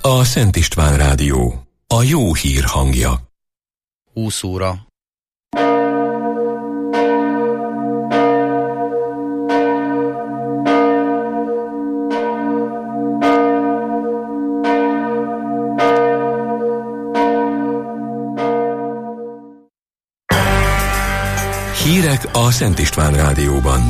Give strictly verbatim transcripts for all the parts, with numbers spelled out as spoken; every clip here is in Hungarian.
a Szent István Rádió, a jó hír hangja. húsz óra. Hírek a Szent István Rádióban.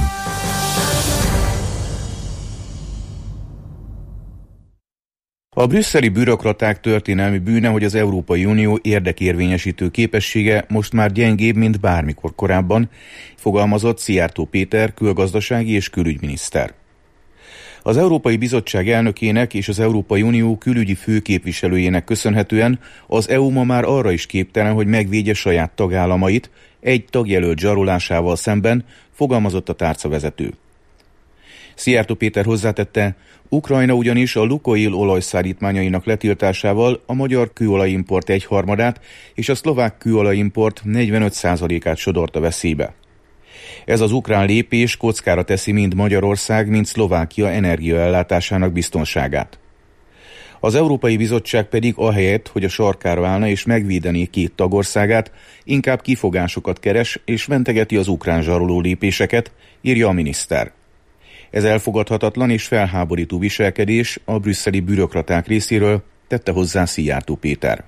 A brüsszeli bürokraták történelmi bűne, hogy az Európai Unió érdekérvényesítő képessége most már gyengébb, mint bármikor korábban, fogalmazott Szijjártó Péter külgazdasági és külügyminiszter. Az Európai Bizottság elnökének és az Európai Unió külügyi főképviselőjének köszönhetően az é u ma már arra is képtelen, hogy megvédje saját tagállamait egy tagjelölt zsarolásával szemben, fogalmazott a tárcavezető. Szijjártó Péter hozzátette, Ukrajna ugyanis a Lukoil olajszállítmányainak letiltásával a magyar kőolajimport egyharmadát és a szlovák kőolajimport negyvenöt százalékát sodorta veszélybe. Ez az ukrán lépés kockára teszi mind Magyarország, mind Szlovákia energiaellátásának biztonságát. Az Európai Bizottság pedig ahelyett, hogy a sarkára állna és megvédené két tagországát, inkább kifogásokat keres és mentegeti az ukrán zsaroló lépéseket, írja a miniszter. Ez elfogadhatatlan és felháborító viselkedés a brüsszeli bürokraták részéről, tette hozzá Szijjártó Péter.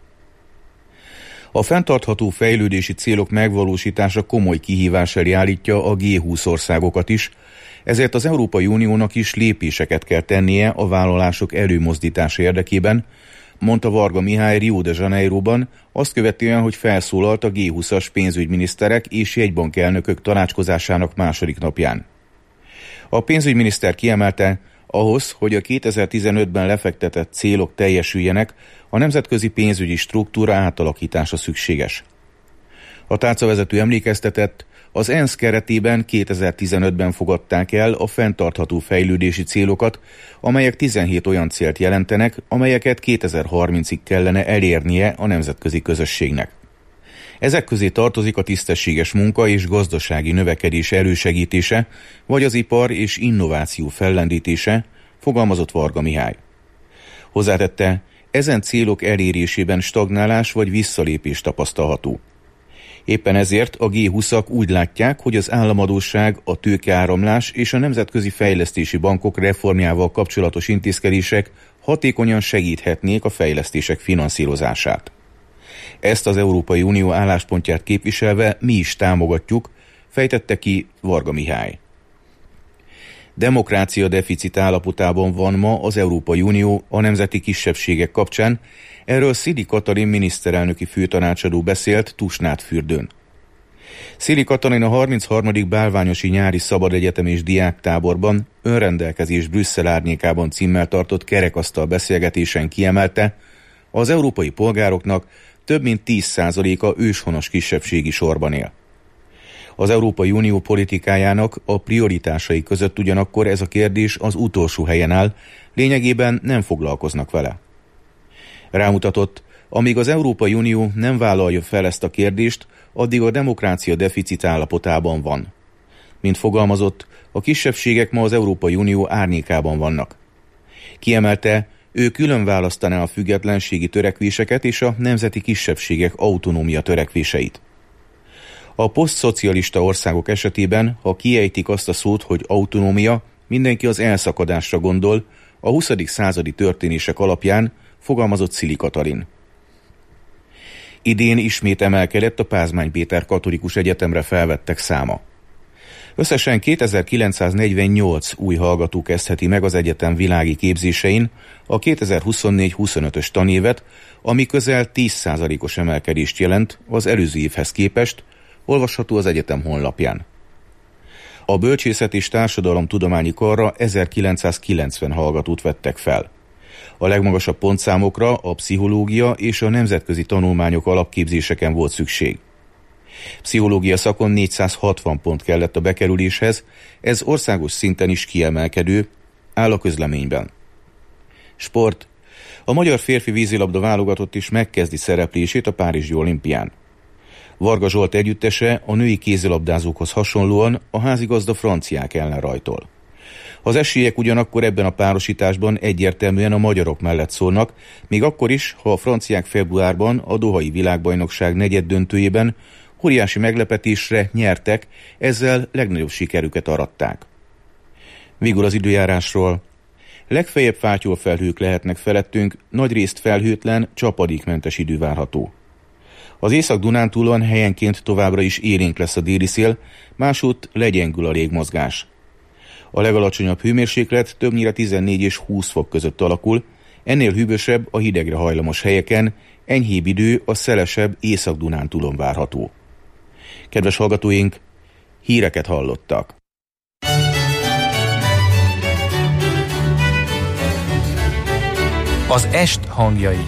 A fenntartható fejlődési célok megvalósítása komoly kihívás elé állítja a gé húsz országokat is, ezért az Európai Uniónak is lépéseket kell tennie a vállalások előmozdítása érdekében, mondta Varga Mihály Rio de Janeiroban, azt követően, hogy felszólalt a gé húszas pénzügyminiszterek és jegybankelnökök tanácskozásának második napján. A pénzügyminiszter kiemelte, ahhoz, hogy a kétezer-tizenötben lefektetett célok teljesüljenek, a nemzetközi pénzügyi struktúra átalakítása szükséges. A tárcavezető emlékeztetett, az ENSZ keretében kétezer-tizenötben fogadták el a fenntartható fejlődési célokat, amelyek tizenhét olyan célt jelentenek, amelyeket kétezer-harmincig kellene elérnie a nemzetközi közösségnek. Ezek közé tartozik a tisztességes munka és gazdasági növekedés elősegítése, vagy az ipar és innováció fellendítése, fogalmazott Varga Mihály. Hozzátette, ezen célok elérésében stagnálás vagy visszalépés tapasztalható. Éppen ezért a gé húszak úgy látják, hogy az államadósság, a tőkeáramlás és a nemzetközi fejlesztési bankok reformjával kapcsolatos intézkedések hatékonyan segíthetnék a fejlesztések finanszírozását. Ezt az Európai Unió álláspontját képviselve mi is támogatjuk, fejtette ki Varga Mihály. Demokrácia deficit állapotában van ma az Európai Unió a nemzeti kisebbségek kapcsán, erről Szili Katalin miniszterelnöki főtanácsadó beszélt Tusnádfürdőn. Szili Katalin a harmincharmadik Bálványosi Nyári Szabad Egyetem és Diáktáborban Önrendelkezés Brüsszel árnyékában címmel tartott kerekasztal beszélgetésen kiemelte, az európai polgároknak több mint tíz százaléka őshonos kisebbségi sorban él. Az Európai Unió politikájának a prioritásai között ugyanakkor ez a kérdés az utolsó helyen áll, lényegében nem foglalkoznak vele. Rámutatott, amíg az Európai Unió nem vállalja fel ezt a kérdést, addig a demokrácia deficit állapotában van. Mint fogalmazott, a kisebbségek ma az Európai Unió árnyékában vannak. Kiemelte, ő külön választaná a függetlenségi törekvéseket és a nemzeti kisebbségek autonómia törekvéseit. A posztszocialista országok esetében, ha kiejtik azt a szót, hogy autonómia, mindenki az elszakadásra gondol, a huszadik századi történések alapján, fogalmazott Szili Katalin. Idén ismét emelkedett a Pázmány Péter Katolikus Egyetemre felvettek száma. Összesen kétezer-kilencszáznegyvennyolc új hallgató kezdheti meg az egyetem világi képzésein a kétezer-huszonnégy-huszonötös tanévet, ami közel tíz százalékos emelkedést jelent az előző évhez képest, olvasható az egyetem honlapján. A bölcsészet és társadalomtudományi karra ezerkilencszázkilencven hallgatót vettek fel. A legmagasabb pontszámokra a pszichológia és a nemzetközi tanulmányok alapképzéseken volt szükség. Pszichológia szakon négyszázhatvan pont kellett a bekerüléshez, ez országos szinten is kiemelkedő, áll a közleményben. Sport. A magyar férfi vízilabda válogatott is megkezdi szereplését a párizsi olimpián. Varga Zsolt együttese a női kézilabdázókhoz hasonlóan a házigazda franciák ellen rajtol. Az esélyek ugyanakkor ebben a párosításban egyértelműen a magyarok mellett szólnak, még akkor is, ha a franciák februárban a dohai világbajnokság negyeddöntőjében óriási meglepetésre nyertek, ezzel legnagyobb sikerüket aratták. Végül az időjárásról. Legfeljebb fátyolfelhők lehetnek felettünk, nagyrészt felhőtlen, csapadékmentes idő várható. Az Észak-Dunántúlon helyenként továbbra is élénk lesz a déli szél, másútt legyengül a légmozgás. A legalacsonyabb hőmérséklet többnyire tizennégy és húsz fok között alakul, ennél hűvösebb a hidegre hajlamos helyeken, enyhébb idő a szelesebb Észak-Dunántúlon várható. Kedves hallgatóink, híreket hallottak. Az est hangjai.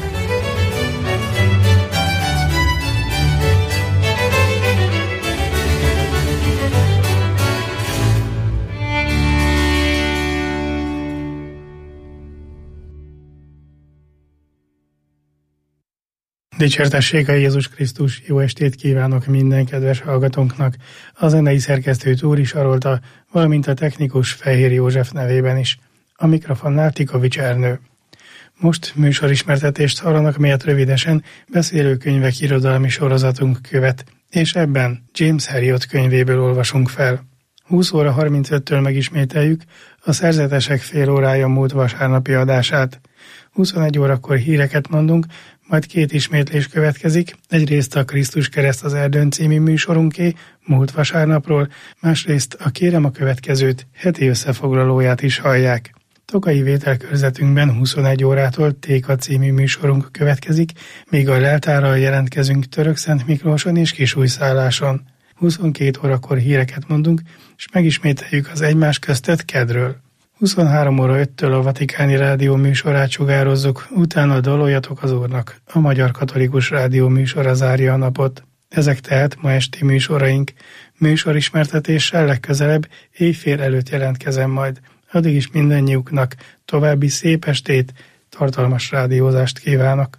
Dicsértessége Jézus Krisztus, jó estét kívánok minden kedves hallgatónknak, a zenei szerkesztő Túri Sarolta, valamint a technikus Fehér József nevében is. A mikrofonnál Tikovics Ernő. Most műsorismertetést hallanak, melyet rövidesen beszélőkönyvek irodalmi sorozatunk követ, és ebben James Herriot könyvéből olvasunk fel. húsz óra harmincöttől megismételjük a Szerzetesek fél órája múlt vasárnapi adását. huszonegy órakor híreket mondunk, majd két ismétlés következik, egyrészt a Krisztus kereszt az erdőn című műsorunké múlt vasárnapról, másrészt a Kérem a következőt heti összefoglalóját is hallják. Tokai vételkörzetünkben huszonegy órától Téka című műsorunk következik, míg a leltárral jelentkezünk Törökszent Miklóson és Kisújszálláson. huszonkét órakor híreket mondunk, és megismételjük az egymás köztet kedről. huszonhárom óra öttől a Vatikáni Rádió műsorát sugározzuk, utána daloljatok az Úrnak. A Magyar Katolikus Rádió műsora zárja a napot. Ezek tehát ma esti műsoraink. Műsorismertetéssel legközelebb éjfél előtt jelentkezem majd. Addig is mindannyiuknak további szép estét, tartalmas rádiózást kívánok.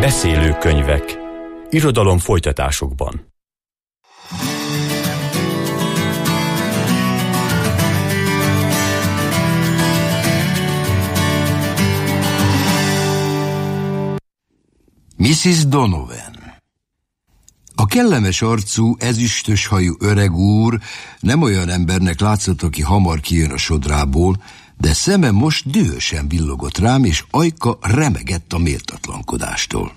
Beszélőkönyvek. Irodalom folytatásokban. missziz Donovan. A kellemes arcú, ezüstös hajú öreg úr nem olyan embernek látszott, aki hamar kijön a sodrából, de szeme most dühösen villogott rám, és ajka remegett a méltatlankodástól.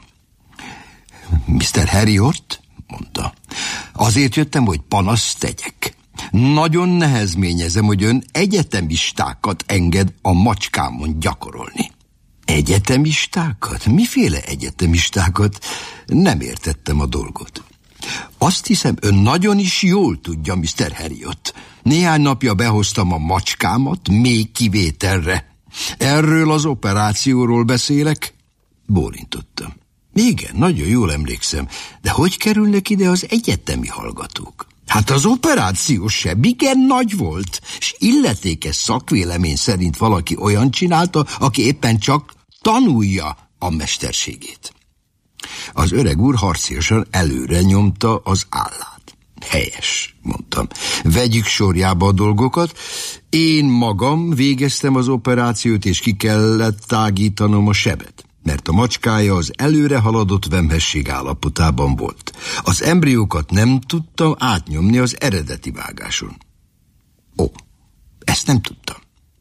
miszter Harriot, mondta, azért jöttem, hogy panaszt tegyek. Nagyon nehezményezem, hogy ön egyetemistákat enged a macskámon gyakorolni. Egyetemistákat? Miféle egyetemistákat? Nem értettem a dolgot. Azt hiszem, ön nagyon is jól tudja, miszter Harriot. Néhány napja behoztam a macskámat, még kivételre. Erről az operációról beszélek? Bólintottam. Igen, nagyon jól emlékszem, de hogy kerülnek ide az egyetemi hallgatók? Hát az operáció sem igen nagy volt, és illetékes szakvélemény szerint valaki olyan csinálta, aki éppen csak tanulja a mesterségét. Az öreg úr harciasan előre nyomta az állát. Helyes, mondtam. Vegyük sorjába a dolgokat. Én magam végeztem az operációt, és ki kellett tágítanom a sebet, mert a macskája az előre haladott vemhesség állapotában volt. Az embriókat nem tudtam átnyomni az eredeti vágáson. Ó, ezt nem tudtam.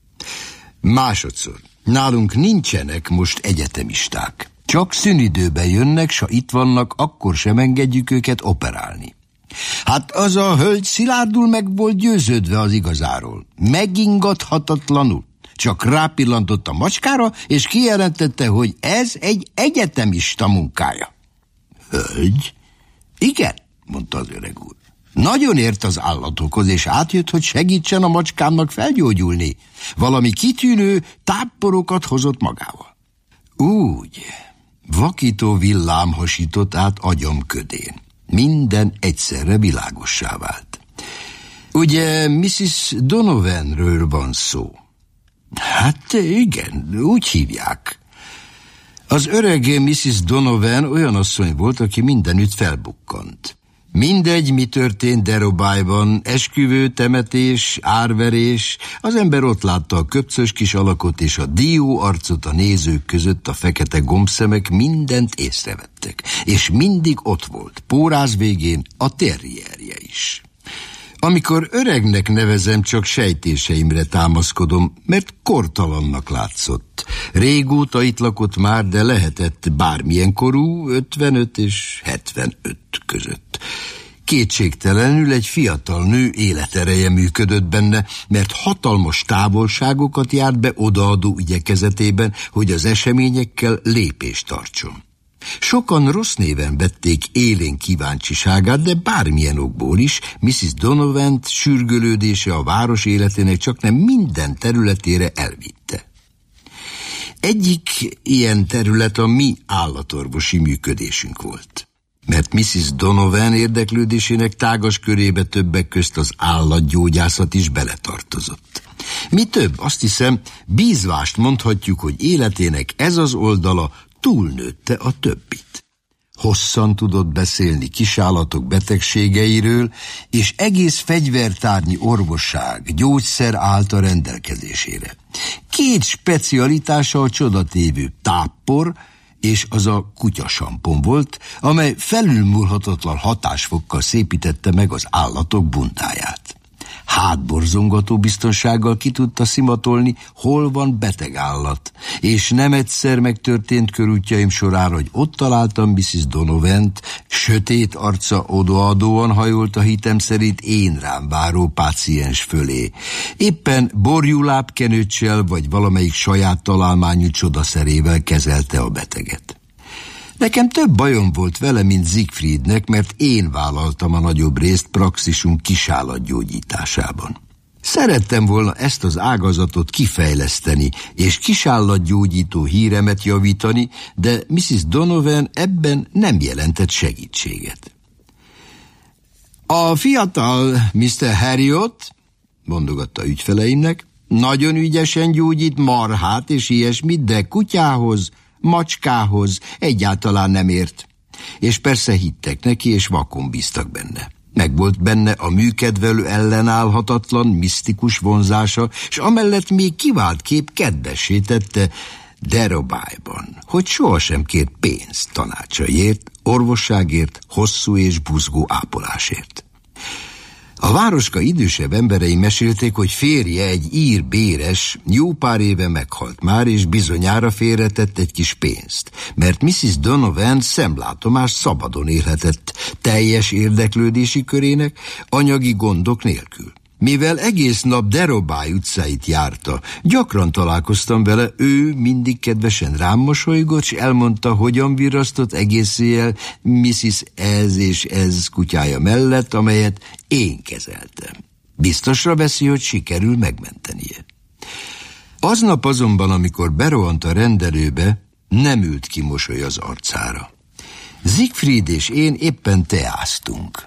Másodszor, nálunk nincsenek most egyetemisták. Csak szünidőben jönnek, s ha itt vannak, akkor sem engedjük őket operálni. Hát az a hölgy szilárdul meg volt győződve az igazáról. Megingathatatlanul. Csak rápillantott a macskára, és kijelentette, hogy ez egy egyetemista munkája. Hölgy? Igen, mondta az öreg úr. Nagyon ért az állatokhoz, és átjött, hogy segítsen a macskámnak felgyógyulni. Valami kitűnő tápporokat hozott magával. Úgy, vakító villám hasított át agyam ködén. Minden egyszerre világossá vált. Ugye missziz Donovanről van szó? Hát igen, úgy hívják. Az öreg missziz Donovan olyan asszony volt, aki mindenütt felbukkant. Mindegy, mi történt Derobájban, esküvő, temetés, árverés, az ember ott látta a köpcös kis alakot és a dió arcot a nézők között, a fekete gombszemek mindent észrevettek, és mindig ott volt, póráz végén a terrierje is. Amikor öregnek nevezem, csak sejtéseimre támaszkodom, mert kortalannak látszott. Régóta itt lakott már, de lehetett bármilyen korú, ötvenöt és hetvenöt között. Kétségtelenül egy fiatal nő életereje működött benne, mert hatalmas távolságokat járt be odaadó igyekezetében, hogy az eseményekkel lépést tartson. Sokan rossz néven vették élén kíváncsiságát, de bármilyen okból is missziz Donovant sürgölődése a város életének csaknem minden területére elvitte. Egyik ilyen terület a mi állatorvosi működésünk volt, mert missziz Donovan érdeklődésének tágas körébe többek közt az állatgyógyászat is beletartozott. Mi több, azt hiszem, bízvást mondhatjuk, hogy életének ez az oldala túlnőtte a többit. Hosszan tudott beszélni kisállatok betegségeiről, és egész fegyvertárnyi orvosság, gyógyszer állt a rendelkezésére. Két specialitása a csodatévő táppor, és az a kutyasampon volt, amely felülmúlhatatlan hatásfokkal szépítette meg az állatok bundáját. Hátborzongató biztonsággal ki tudta szimatolni, hol van beteg állat, és nem egyszer megtörtént körútjaim során, hogy ott találtam missziz Donovant, sötét arca odaadóan hajolt a hitem szerint én rám váró páciens fölé. Éppen borjulábkenőccsel vagy valamelyik saját találmányú csodaszerével kezelte a beteget. Nekem több bajom volt vele, mint Siegfriednek, mert én vállaltam a nagyobb részt praxisunk kisállatgyógyításában. Szerettem volna ezt az ágazatot kifejleszteni, és kisállatgyógyító híremet javítani, de missziz Donovan ebben nem jelentett segítséget. A fiatal miszter Harriot, mondogatta ügyfeleimnek, nagyon ügyesen gyógyít marhát és ilyesmit, de kutyához macskához egyáltalán nem ért. És persze hittek neki, és vakon bíztak benne. Megvolt benne a műkedvelő ellenállhatatlan, misztikus vonzása, és amellett még kivált kép kedvessé tette Derobájban, hogy sohasem kért pénzt tanácsaiért, orvosságért, hosszú és buzgó ápolásért. A városka idősebb emberei mesélték, hogy férje egy ír béres, jó pár éve meghalt már, és bizonyára félretett egy kis pénzt, mert missziz Donovan szemlátomás szabadon élhetett, teljes érdeklődési körének, anyagi gondok nélkül. Mivel egész nap Derobály utcáit járta, gyakran találkoztam vele, ő mindig kedvesen rám mosolygott, s elmondta, hogyan virrasztott egész éjjel missziz ez és ez kutyája mellett, amelyet én kezeltem. Biztosra veszi, hogy sikerül megmentenie. Aznap azonban, amikor berohant a rendelőbe, nem ült ki mosoly az arcára. Siegfried és én éppen teáztunk.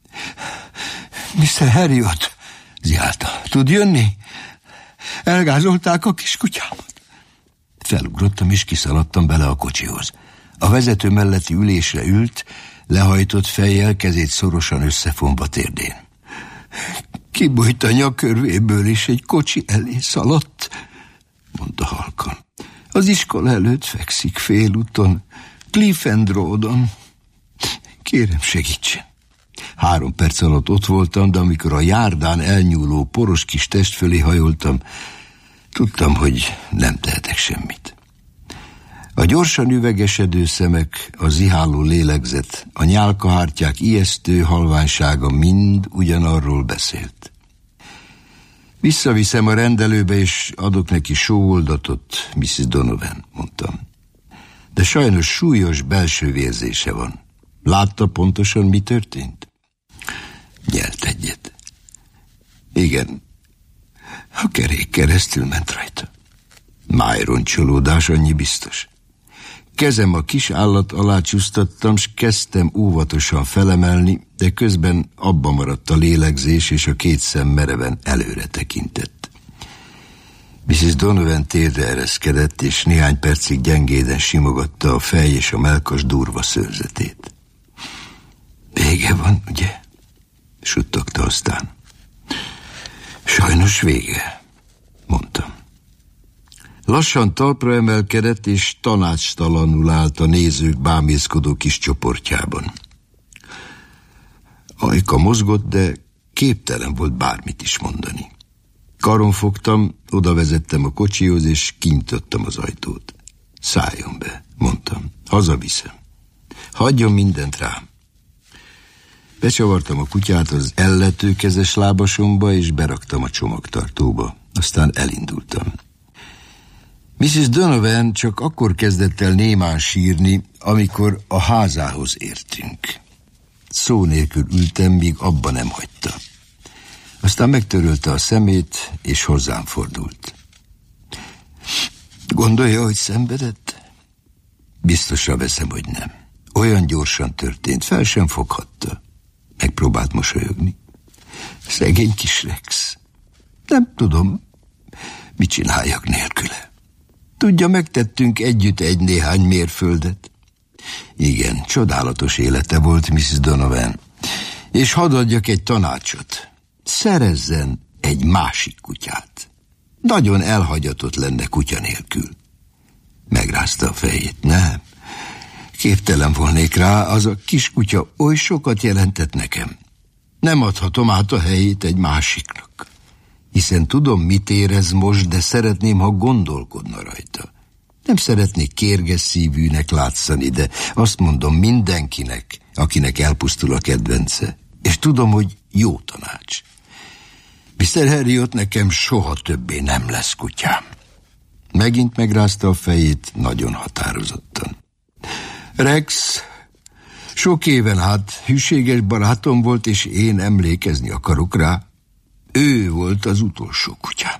miszter Herriot, ziálta, tud jönni? Elgázolták a kiskutyámat. Felugrottam és kiszaladtam bele a kocsihoz. A vezető melletti ülésre ült, lehajtott fejjel, kezét szorosan összefonva térdén. Kibújt a nyakörvéből, és egy kocsi elé szaladt, mondta halkan. Az iskola előtt fekszik félúton, Cliffend Roadon. Kérem, segítsen. Három perc alatt ott voltam, de amikor a járdán elnyúló poros kis test fölé hajoltam, tudtam, hogy nem tehetek semmit. A gyorsan üvegesedő szemek, a ziháló lélegzet, a nyálkahártyák ijesztő halványsága mind ugyanarról beszélt. Visszaviszem a rendelőbe, és adok neki sóoldatot, missziz Donovan, mondtam. De sajnos súlyos belső vérzése van. Látta pontosan, mi történt? Nyelt egyet. Igen, a kerék keresztül ment rajta. Májroncsolódás, annyi biztos. Kezem a kis állat alá csúsztattam, s kezdtem óvatosan felemelni, de közben abba maradt a lélegzés, és a két szem mereven előre tekintett. missziz Donovan térdre ereszkedett, és néhány percig gyengéden simogatta a fej és a mellkas durva szőrzetét. Vége van, ugye? Suttogta aztán. Sajnos vége, mondtam. Lassan talpra emelkedett, és tanácstalanul állt a nézők bámészkodó kis csoportjában. Ajka mozgott, de képtelen volt bármit is mondani. Karon fogtam, oda vezettem a kocsihoz, és kinyitottam az ajtót. Szálljon be, mondtam, hazaviszem. Hagyjon mindent rám. Becsavartam a kutyát az elletőkezes lábasomba, és beraktam a csomagtartóba. Aztán elindultam. missziz Donovan csak akkor kezdett el némán sírni, amikor a házához értünk. Szó nélkül ültem, míg abba nem hagyta. Aztán megtörölte a szemét, és hozzám fordult. Gondolja, hogy szenvedett? Biztosra veszem, hogy nem. Olyan gyorsan történt, fel sem foghatta. Megpróbált mosolyogni. Szegény kis Rex. Nem tudom, mit csináljak nélküle. Tudja, megtettünk együtt egy-néhány mérföldet. Igen, csodálatos élete volt, missziz Donovan. És hadd adjak egy tanácsot. Szerezzen egy másik kutyát. Nagyon elhagyatott lenne kutya nélkül. Megrázta a fejét. Nem, képtelen volnék rá, az a kis kutya oly sokat jelentett nekem. Nem adhatom át a helyét egy másiknak. Hiszen tudom, mit érez most, de szeretném, ha gondolkodna rajta. Nem szeretnék kérges szívűnek látszani, de azt mondom mindenkinek, akinek elpusztul a kedvence. És tudom, hogy jó tanács. miszter Herriot, nekem soha többé nem lesz kutyám. Megint megrázta a fejét, nagyon határozottan. Rex, sok éven át hűséges barátom volt, és én emlékezni akarok rá. Ő volt az utolsó kutyám.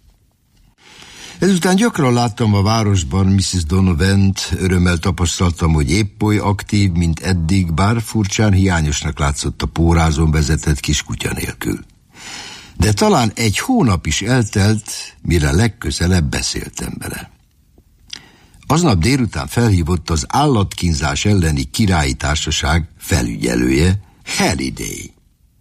Ezután gyakran láttam a városban missziz Donovant, örömmel tapasztaltam, hogy épp oly aktív, mint eddig, bár furcsán hiányosnak látszott a pórázon vezetett kiskutya nélkül. De talán egy hónap is eltelt, mire legközelebb beszéltem vele. Aznap délután felhívott az állatkínzás elleni királyi társaság felügyelője, Halliday.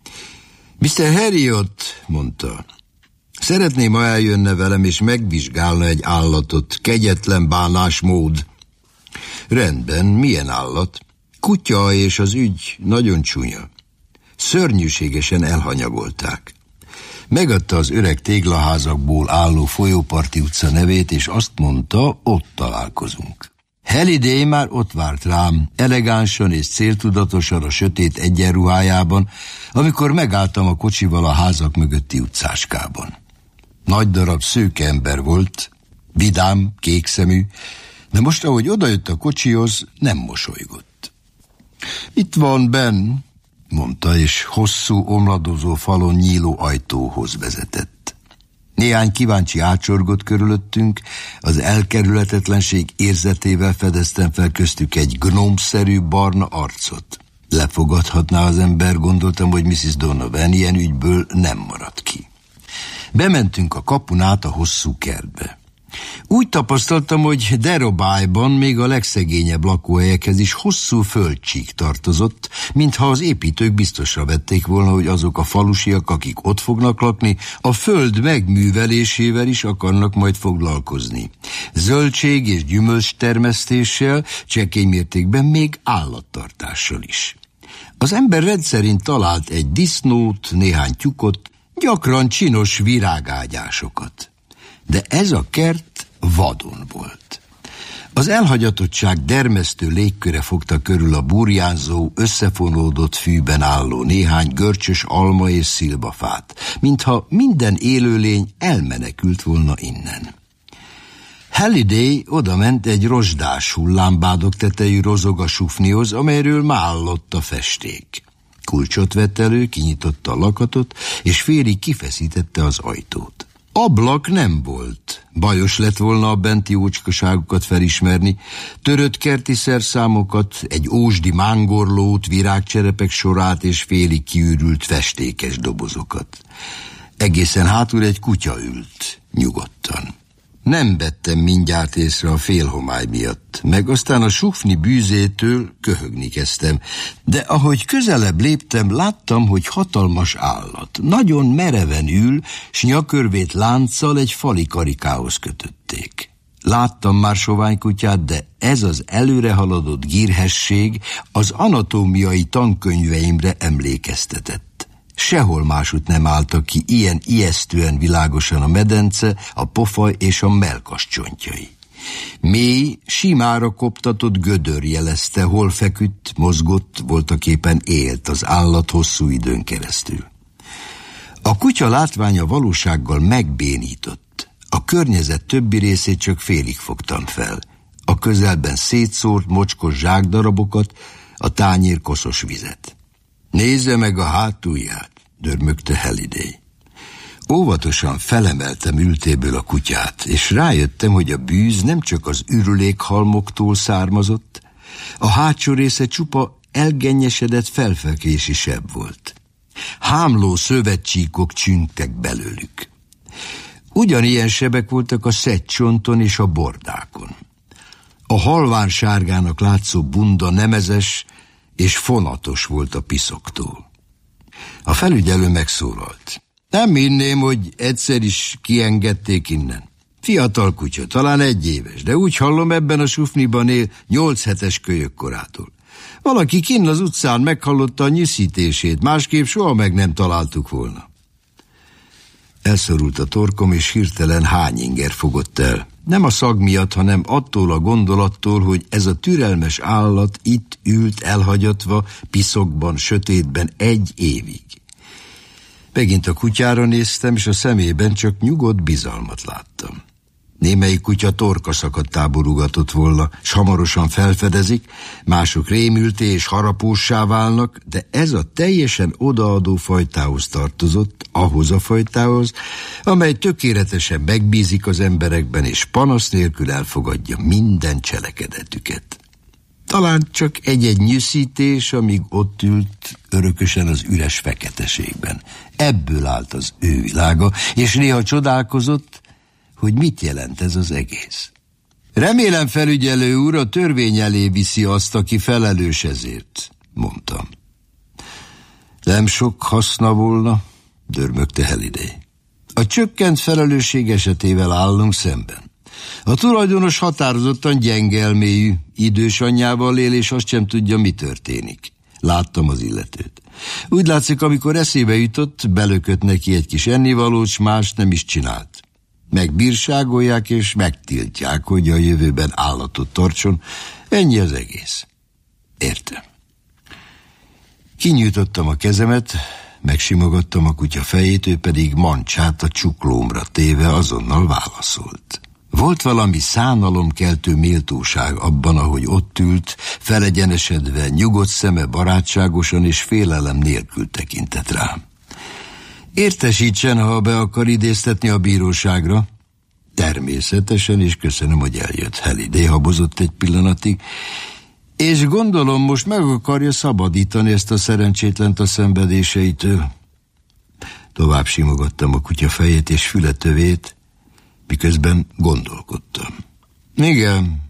miszter Heriot, mondta, szeretném, ha eljönne velem és megvizsgálna egy állatot, kegyetlen bánásmód. Rendben, milyen állat? Kutya, és az ügy nagyon csúnya. Szörnyűségesen elhanyagolták. Megadta az öreg téglaházakból álló folyóparti utca nevét, és azt mondta, ott találkozunk. Halliday már ott várt rám, elegánsan és céltudatosan a sötét egyenruhájában, amikor megálltam a kocsival a házak mögötti utcáskában. Nagy darab szőke ember volt, vidám, kékszemű, de most, ahogy odajött a kocsihoz, nem mosolygott. Itt van benn, mondta, és hosszú, omladozó falon nyíló ajtóhoz vezetett. Néhány kíváncsi átsorgott körülöttünk, az elkerülhetetlenség érzetével fedeztem fel köztük egy gnómszerű barna arcot. Lefogadhatná az ember, gondoltam, hogy missziz Donovan ilyen ügyből nem maradt ki. Bementünk a kapun át a hosszú kertbe. Úgy tapasztaltam, hogy Derobájban még a legszegényebb lakóhelyekhez is hosszú földcsík tartozott, mintha az építők biztosra vették volna, hogy azok a falusiak, akik ott fognak lakni, a föld megművelésével is akarnak majd foglalkozni. Zöldség és gyümölcs termesztéssel, csekély mértékben még állattartással is. Az ember rendszerint talált egy disznót, néhány tyúkot, gyakran csinos virágágyásokat. De ez a kert vadon volt. Az elhagyatottság dermesztő légköre fogta körül a burjánzó, összefonódott fűben álló néhány görcsös alma és szilvafát, mintha minden élőlény elmenekült volna innen. Halliday odament egy rozsdás hullámbádok tetejű rozogasufnihoz, amelyről mállott a festék. Kulcsot vett elő, kinyitotta a lakatot, és félig kifeszítette az ajtót. Ablak nem volt. Bajos lett volna a benti ócskaságokat felismerni, törött kerti szerszámokat, egy ósdi mángorlót, virágcserepek sorát és félig kiürült festékes dobozokat. Egészen hátul egy kutya ült, nyugodtan. Nem vettem mindjárt észre a félhomály miatt, meg aztán a sufni bűzétől köhögni kezdtem, de ahogy közelebb léptem, láttam, hogy hatalmas állat, nagyon mereven ül, s nyakörvét lánccal egy fali karikához kötötték. Láttam már sovány kutyát, de ez az előre haladott gírhesség az anatómiai tankönyveimre emlékeztetett. Sehol másút nem álltak ki ilyen ijesztően világosan a medence, a pofa és a mellkas csontjai. Mély, simára koptatott gödör jelezte, hol feküdt, mozgott, voltaképpen élt az állat hosszú időn keresztül. A kutya látványa valósággal megbénított. A környezet többi részét csak félig fogtam fel. A közelben szétszórt mocskos zsákdarabokat, a tányér koszos vizet. Nézze meg a hátulját, dörmögte Halliday. Óvatosan felemeltem ültéből a kutyát, és rájöttem, hogy a bűz nem csak az ürülékhalmoktól származott, a hátsó része csupa elgennyesedett felfekési seb volt. Hámló szövetcsíkok csüngtek belőlük. Ugyanilyen sebek voltak a szedcsonton és a bordákon. A halván sárgának látszó bunda nemezes és fonatos volt a piszoktól. A felügyelő megszólalt. Nem hinném, hogy egyszer is kiengedték innen. Fiatal kutya, talán egy éves, de úgy hallom, ebben a sufniban él nyolc hetes kölyök korától. Valaki kinn az utcán meghallotta a nyiszítését, másképp soha meg nem találtuk volna. Elszorult a torkom, és hirtelen hányinger fogott el. Nem a szag miatt, hanem attól a gondolattól, hogy ez a türelmes állat itt ült elhagyatva, piszokban, sötétben egy évig. Megint a kutyára néztem, és a szemében csak nyugodt bizalmat láttam. Némelyik kutya torkaszakadtá borugatott volna, s hamarosan felfedezik, mások rémülté és harapóssá válnak, de ez a teljesen odaadó fajtához tartozott, ahhoz a fajtához, amely tökéletesen megbízik az emberekben, és panasz nélkül elfogadja minden cselekedetüket. Talán csak egy-egy nyűszítés, amíg ott ült örökösen az üres feketeségben. Ebből állt az ő világa, és néha csodálkozott, hogy mit jelent ez az egész. Remélem, felügyelő úr, a törvény elé viszi azt, aki felelős ezért, mondtam. Nem sok haszna volna, dörmögte Halliday. A csökkent felelősség esetével állunk szemben. A tulajdonos határozottan gyenge elméjű, idős anyjával él, és azt sem tudja, mi történik. Láttam az illetőt. Úgy látszik, amikor eszébe jutott, belökött neki egy kis ennivalót, s más nem is csinált. Megbírságolják és megtiltják, hogy a jövőben állatot tartson. Ennyi az egész. Értem. Kinyújtottam a kezemet, megsimogattam a kutya fejét, ő pedig mancsát a csuklómra téve azonnal válaszolt. Volt valami szánalomkeltő méltóság abban, ahogy ott ült, felegyenesedve, nyugodt szeme barátságosan és félelem nélkül tekintett rám. Értesítsen, ha be akar idéztetni a bíróságra. Természetesen, és köszönöm, hogy eljött. Halliday habozott egy pillanatig, és gondolom most meg akarja szabadítani ezt a szerencsétlent a szenvedéseitől. Tovább simogattam a kutya fejét és fületövét, miközben gondolkodtam. Igen,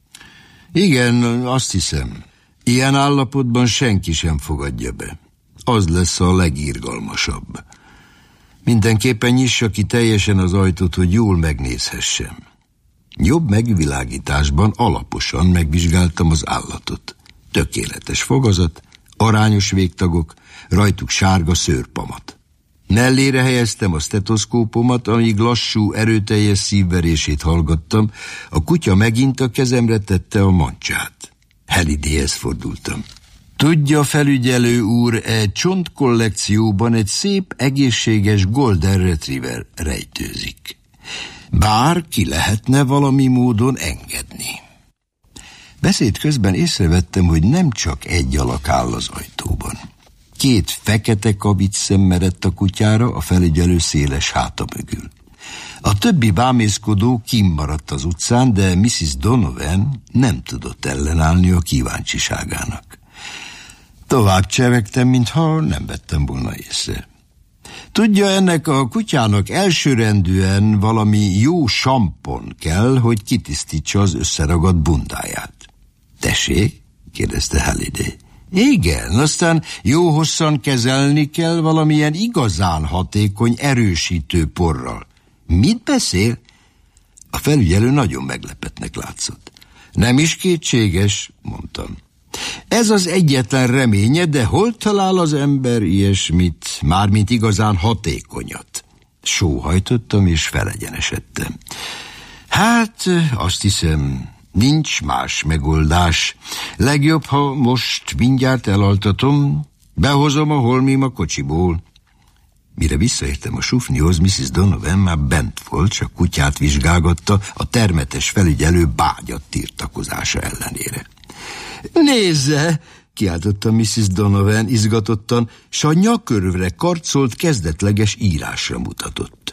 igen, azt hiszem, ilyen állapotban senki sem fogadja be. Az lesz a legirgalmasabb. Mindenképpen nyissa ki teljesen az ajtót, hogy jól megnézhessem. Jobb megvilágításban alaposan megvizsgáltam az állatot. Tökéletes fogazat, arányos végtagok, rajtuk sárga szőrpamat. Mellére helyeztem a stetoszkópomat, amíg lassú, erőteljes szívverését hallgattam, a kutya megint a kezemre tette a mancsát. Hallidayhez fordultam. Tudja, felügyelő úr, egy csontkollekcióban egy szép, egészséges Golden Retriever rejtőzik. Bár ki lehetne valami módon engedni. Beszéd közben észrevettem, hogy nem csak egy alak áll az ajtóban. Két fekete kavics merett a kutyára a felügyelő széles háta mögül. A többi bámészkodó kimmaradt az utcán, de missziz Donovan nem tudott ellenállni a kíváncsiságának. Tovább csevegtem, mintha nem vettem volna észre. Tudja, ennek a kutyának elsőrendűen valami jó sampon kell, hogy kitisztítsa az összeragadt bundáját. Tessék? Kérdezte Halliday. Igen, aztán jó hosszan kezelni kell valamilyen igazán hatékony erősítő porral. Mit beszél? A felügyelő nagyon meglepettnek látszott. Nem is kétséges, mondtam. Ez az egyetlen reménye, de hol talál az ember ilyesmit, mármint igazán hatékonyat? Sóhajtottam és felegyenesedtem. Hát, azt hiszem, nincs más megoldás. Legjobb, ha most mindjárt elaltatom, behozom a holmim a kocsiból. Mire visszaértem a sufnihoz, missziz Donovan már bent volt, csak kutyát vizsgálgatta a termetes felügyelő bágyat tiltakozása ellenére. Nézze, kiáltotta missziz Donovan izgatottan, s a nyakörvre karcolt kezdetleges írásra mutatott.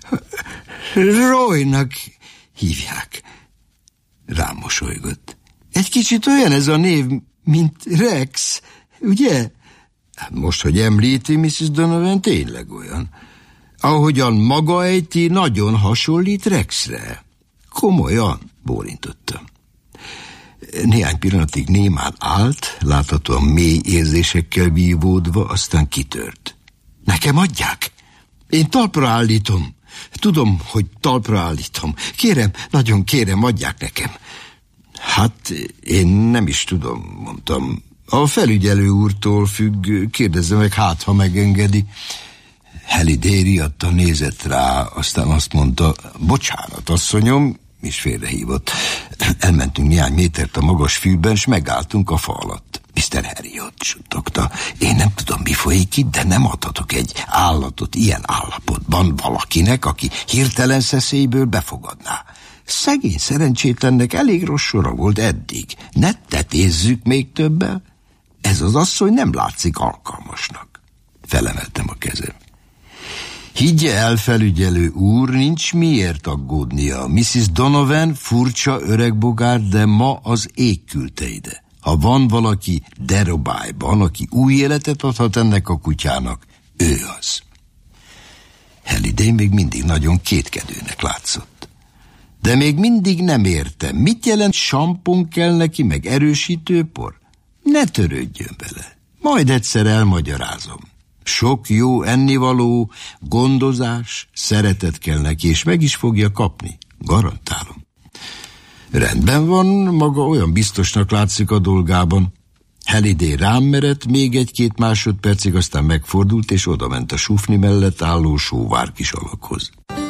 Roynak hívják. Rám mosolygott. Egy kicsit olyan ez a név, mint Rex, ugye? Most, hogy említi, missziz Donovan, tényleg olyan. Ahogyan maga ejti, nagyon hasonlít Rexre. Komolyan, bólintottam. Néhány pillanatig némán állt, láthatóan mély érzésekkel vívódva, aztán kitört. Nekem adják? Én talpra állítom. Tudom, hogy talpra állítom. Kérem, nagyon kérem, adják nekem. Hát, én nem is tudom, mondtam. A felügyelő úrtól függ, kérdezze meg, hát, ha megengedi. Halliday riadtan nézett rá, aztán azt mondta, bocsánat, asszonyom, és félrehívott. Elmentünk néhány métert a magas fűben, s megálltunk a fa alatt. miszter Herriot, suttogta. Én nem tudom, mi folyik itt, de nem adhatok egy állatot ilyen állapotban valakinek, aki hirtelen szeszélyből befogadná. Szegény szerencsétlennek elég rossz sora volt eddig. Ne tetézzük még többel? Ez az asszony nem látszik alkalmasnak. Felemeltem a kezem. Higgye el, felügyelő úr, nincs miért aggódnia. missziz Donovan furcsa öreg bogár, de ma az ég küldte ide. Ha van valaki Derobájban, aki új életet adhat ennek a kutyának, ő az. Halliday még mindig nagyon kétkedőnek látszott. De még mindig nem értem, mit jelent sampon kell neki, meg erősítőpor? Ne törődjön bele, majd egyszer elmagyarázom. Sok jó ennivaló, gondozás, szeretet kell neki, és meg is fogja kapni, garantálom. Rendben van, maga olyan biztosnak látszik a dolgában. Hallyday rám merett még egy-két másodpercig, aztán megfordult, és odament a sufni mellett álló sóvár kis alakhoz.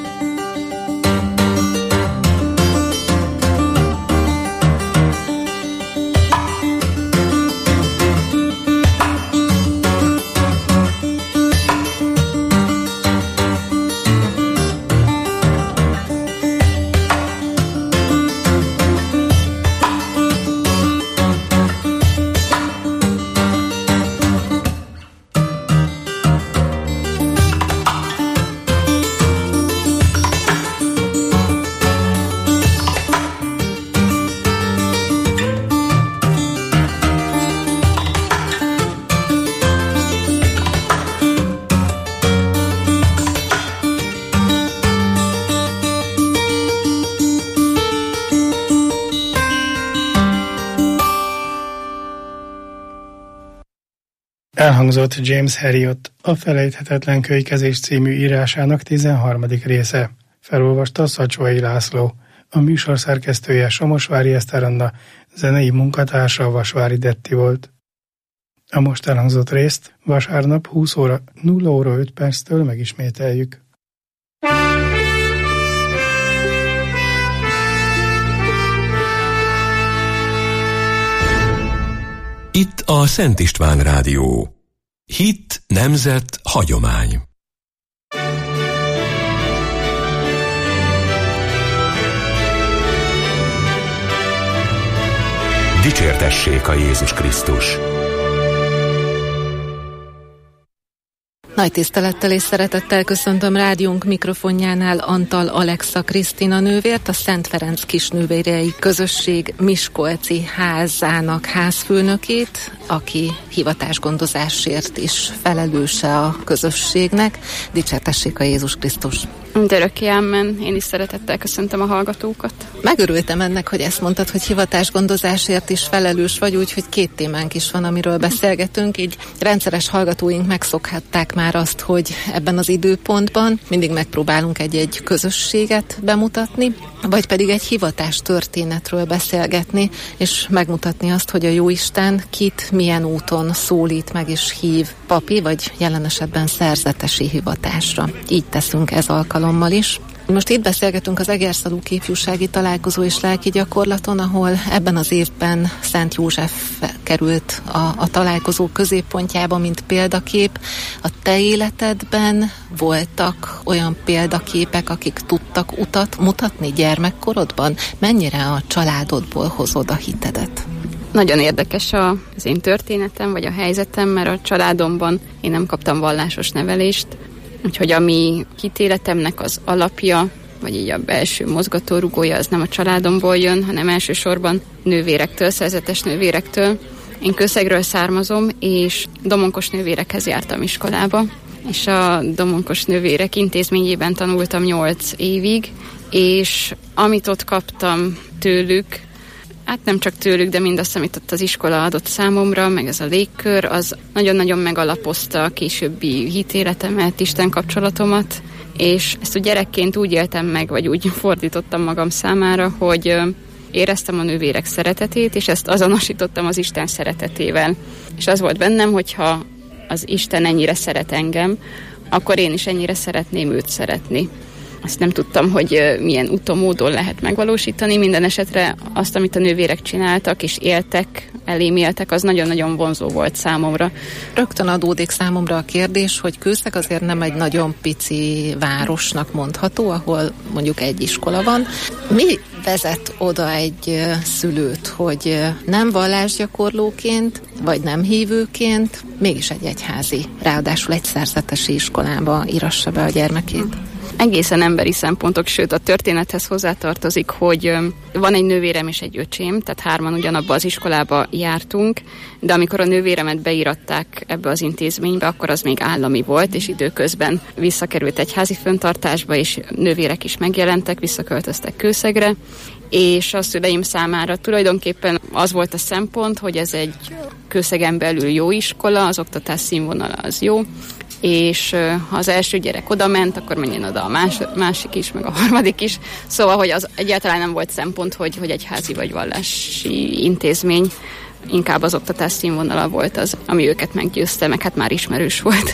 Elhangzott James Herriot, a Felejthetetlen kölykezés című írásának tizenharmadik része. Felolvasta Szacsói László. A műsor szerkesztője Somosvári Eszter Anna, zenei munkatársa Vasvári Detti volt. A most elhangzott részt vasárnap húsz óra nulla óra öt perctől megismételjük. Itt a Szent István Rádió. Hit, nemzet, hagyomány. Dicsértessék a Jézus Krisztus! Nagy tisztelettel és szeretettel köszöntöm rádiónk mikrofonjánál Antal Alexa Krisztina nővért, a Szent Ferenc Kisnővérei Közösség miskolci házának házfőnökét, aki hivatásgondozásért is felelőse a közösségnek. Dicsértessék a Jézus Krisztus! Örökké amen. Én is szeretettel köszöntöm a hallgatókat. Megörültem ennek, hogy ezt mondtad, hogy hivatásgondozásért is felelős vagy, úgyhogy két témánk is van, amiről beszélgetünk. Így rendszeres hallgatóink megszokhatták már azt, hogy ebben az időpontban mindig megpróbálunk egy-egy közösséget bemutatni, vagy pedig egy hivatás történetről beszélgetni, és megmutatni azt, hogy a Jóisten kit milyen úton szólít meg és hív papi, vagy jelen esetben szerzetesi hivatásra. Így teszünk ez alkalommal is. Most itt beszélgetünk az Egerszalúk ifjúsági találkozó és lelki gyakorlaton, ahol ebben az évben Szent József került a, a találkozó középpontjába, mint példakép. A te életedben voltak olyan példaképek, akik tudtak utat mutatni gyermekkorodban? Mennyire a családodból hozod a hitedet? Nagyon érdekes az én történetem, vagy a helyzetem, mert a családomban én nem kaptam vallásos nevelést, úgyhogy a mi hitéletemnek az alapja, vagy így a belső mozgatórugója, az nem a családomból jön, hanem elsősorban nővérektől, szerzetes nővérektől. Én Kőszegről származom, és domonkos nővérekhez jártam iskolába, és a domonkos nővérek intézményében tanultam nyolc évig, és amit ott kaptam tőlük, hát nem csak tőlük, de mindazt, amit ott az iskola adott számomra, meg ez a légkör, az nagyon-nagyon megalapozta a későbbi hitéletemet, Isten kapcsolatomat, és ezt a gyerekként úgy éltem meg, vagy úgy fordítottam magam számára, hogy éreztem a nővérek szeretetét, és ezt azonosítottam az Isten szeretetével. És az volt bennem, hogyha az Isten ennyire szeret engem, akkor én is ennyire szeretném őt szeretni. Azt nem tudtam, hogy milyen úton, módon lehet megvalósítani. Minden esetre azt, amit a nővérek csináltak és éltek, elém éltek, az nagyon-nagyon vonzó volt számomra. Rögtön adódik számomra a kérdés, hogy Kőszeg azért nem egy nagyon pici városnak mondható, ahol mondjuk egy iskola van. Mi vezet oda egy szülőt, hogy nem vallásgyakorlóként, vagy nem hívőként, mégis egy egyházi, ráadásul egy szerzetesi iskolába írassa be a gyermekét? egészen emberi szempontok, sőt a történethez hozzátartozik, hogy van egy nővérem és egy öcsém, tehát hárman ugyanabba az iskolába jártunk, de amikor a nővéremet beíratták ebbe az intézménybe, akkor az még állami volt, és időközben visszakerült egyházi fenntartásba, és nővérek is megjelentek, visszaköltöztek Kőszegre, és a szüleim számára tulajdonképpen az volt a szempont, hogy ez egy Kőszegen belül jó iskola, az oktatás színvonala az jó, és ha az első gyerek oda ment, akkor menjen oda a más, másik is, meg a harmadik is. Szóval, hogy az egyáltalán nem volt szempont, hogy, hogy egyházi vagy vallási intézmény, inkább az oktatás színvonala volt az, ami őket meggyőzte, meg hát már ismerős volt.